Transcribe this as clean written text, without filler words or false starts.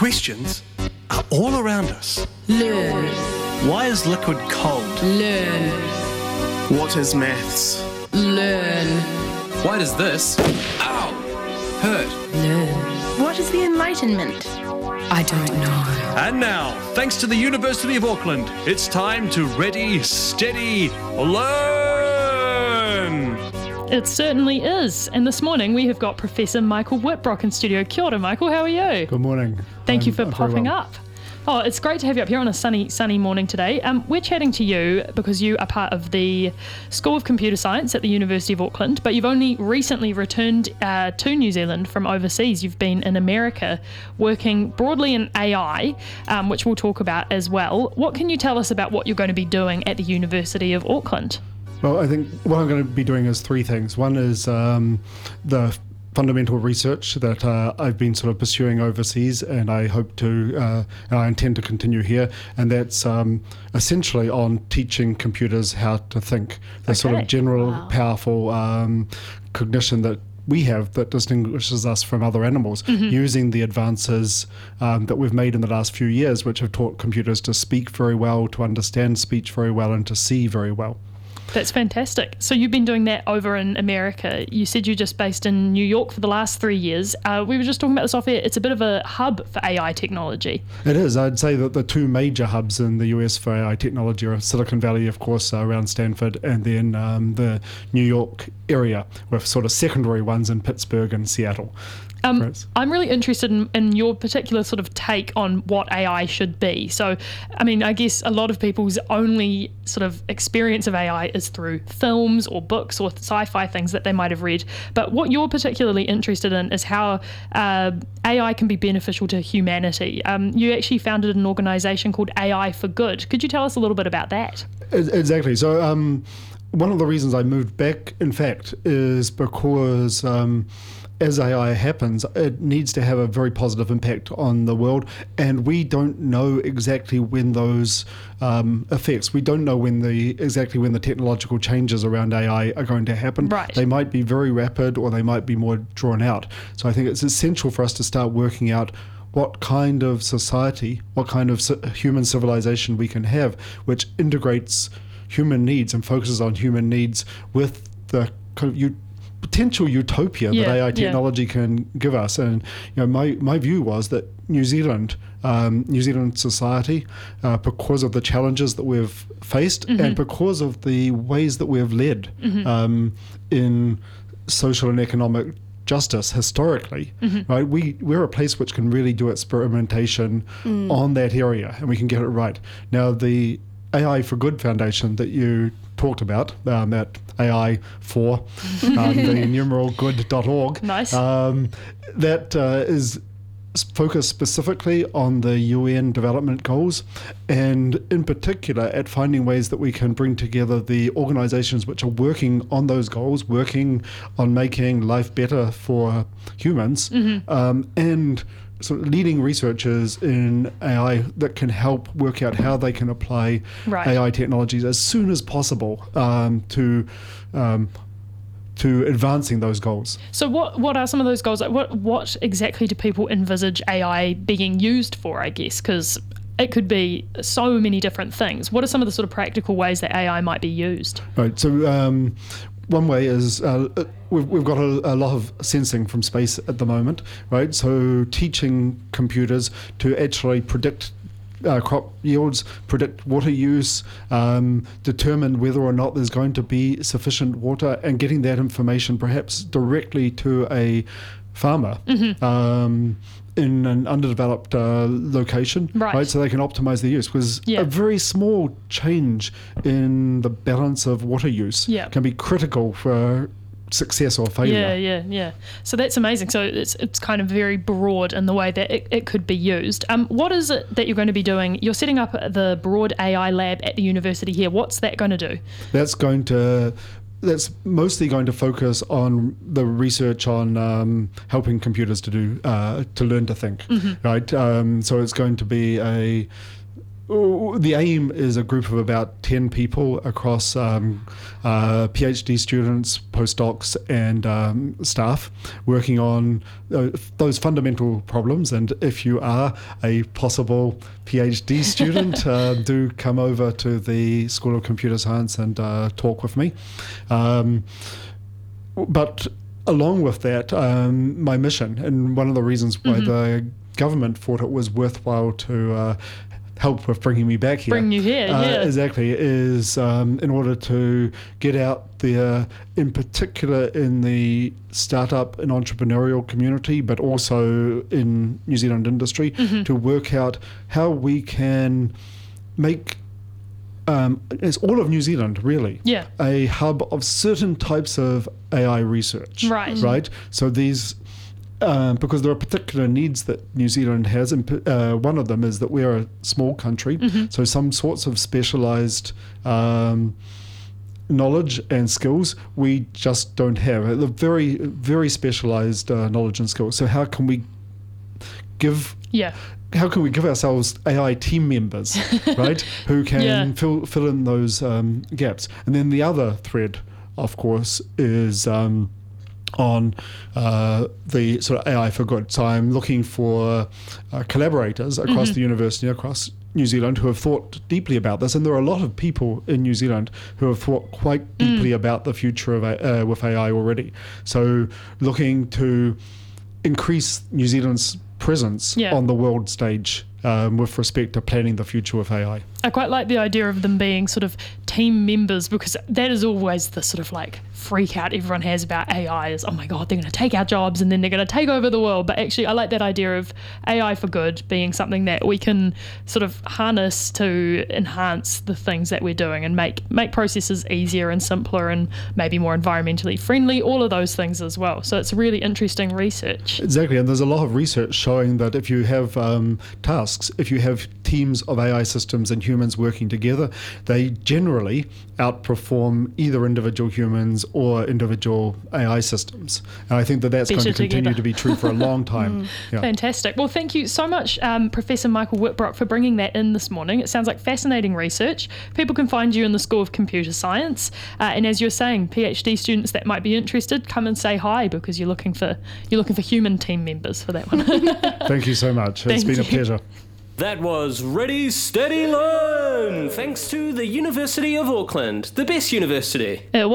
Questions are all around us. Learn. Why is liquid cold? Learn. What is maths? Learn. Why does this, ow, hurt? Learn. What is the Enlightenment? I don't know. And now, thanks to the University of Auckland, it's time to ready, steady, learn! It certainly is. And this morning we have got Professor Michael Whitbrock in studio. Kia ora, Michael. How are you? Good morning. Thank you for I'm very popping well. up. Oh, it's great to have you up here on a sunny morning today. We're chatting to you because you are part of the School of Computer Science at the University of Auckland, but you've only recently returned to New Zealand from overseas. You've been in America working broadly in AI, which we'll talk about as well. What can you tell us about what you're going to be doing at the University of Auckland? Well, I think what I'm going to be doing is three things. One is the fundamental research that I've been sort of pursuing overseas, and I hope to, and I intend to continue here, and that's essentially on teaching computers how to think. The sort of general, powerful cognition that we have that distinguishes us from other animals, using the advances that we've made in the last few years, which have taught computers to speak very well, to understand speech very well, and to see very well. That's fantastic. So you've been doing that over in America. You said you're just based in New York for the last 3 years. We were just talking about this off air. It's a bit of a hub for AI technology. It is. I'd say that the two major hubs in the US for AI technology are Silicon Valley, of course, around Stanford, and then the New York area, with sort of secondary ones in Pittsburgh and Seattle. I'm really interested in your particular sort of take on what AI should be. So, I mean, I guess a lot of people's only sort of experience of AI is through films or books or sci-fi things that they might have read. But what you're particularly interested in is how AI can be beneficial to humanity. You actually founded an organisation called AI for Good. Could you tell us a little bit about that? Exactly. So one of the reasons I moved back, in fact, is because as AI happens, it needs to have a very positive impact on the world, and we don't know exactly when those effects. We don't know exactly when the technological changes around AI are going to happen. Right. They might be very rapid, or they might be more drawn out. So I think it's essential for us to start working out what kind of society, what kind of human civilization we can have, which integrates human needs and focuses on human needs with the kind of potential utopia that AI technology can give us. And my view was that New Zealand society, because of the challenges that we've faced, and because of the ways that we've led in social and economic justice historically, right? We're a place which can really do experimentation on that area, and we can get it right. Now, the AI for Good Foundation that you talked about, at AI for the numeral good.org. Nice. That is focused specifically on the UN development goals, and in particular at finding ways that we can bring together the organizations which are working on those goals, working on making life better for humans, and sort of leading researchers in AI that can help work out how they can apply AI technologies as soon as possible to advancing those goals. So what are some of those goals? Like what exactly do people envisage AI being used for, I guess? Because it could be so many different things. What are some of the sort of practical ways that AI might be used? Right. So one way is we've got a lot of sensing from space at the moment, right? So teaching computers to actually predict crop yields, predict water use, determine whether or not there's going to be sufficient water, and getting that information perhaps directly to a farmer in an underdeveloped location, right? So they can optimize their use, because a very small change in the balance of water use can be critical for success or failure. Yeah. So that's amazing. So it's kind of very broad in the way that it could be used. What is it that you're going to be doing? You're setting up the Broad AI Lab at the university here. What's that going to do? That's mostly going to focus on the research on helping computers to learn to think, right? So it's going to be the aim is a group of about 10 people across PhD students, postdocs, and staff working on those fundamental problems. And if you are a possible PhD student, do come over to the School of Computer Science and talk with me. But along with that, my mission, and one of the reasons why the government thought it was worthwhile to help with bringing me back here. Bring you here, yeah. Exactly, is in order to get out there, in particular in the startup and entrepreneurial community, but also in New Zealand industry, to work out how we can make it's all of New Zealand, really. Yeah. A hub of certain types of AI research. Right. Right. So these, because there are particular needs that New Zealand has, and one of them is that we're a small country, so some sorts of specialized knowledge and skills we just don't have. The very, very specialized knowledge and skills. So how can we give ourselves AI team members, right, who can fill in those gaps? And then the other thread, of course, is on the sort of AI for good. So I'm looking for collaborators across the university, across New Zealand, who have thought deeply about this. And there are a lot of people in New Zealand who have thought quite deeply about the future of with AI already. So looking to increase New Zealand's presence on the world stage with respect to planning the future with AI. I quite like the idea of them being sort of team members, because that is always the sort of like freak out everyone has about AI is, oh my God, they're going to take our jobs and then they're going to take over the world. But actually, I like that idea of AI for good being something that we can sort of harness to enhance the things that we're doing and make processes easier and simpler and maybe more environmentally friendly, all of those things as well. So it's really interesting research. Exactly. And there's a lot of research showing that if you have tasks, if you have teams of AI systems and humans working together, they generally outperform either individual humans or individual AI systems. And I think that that's going to continue to be true for a long time. Fantastic. Well, thank you so much, Professor Michael Whitbrock, for bringing that in this morning. It sounds like fascinating research. People can find you in the School of Computer Science. And as you're saying, PhD students that might be interested, come and say hi, because you're looking for human team members for that one. Thank you so much. It's been a pleasure. That was Ready, Steady, Learn! Thanks to the University of Auckland, the best university.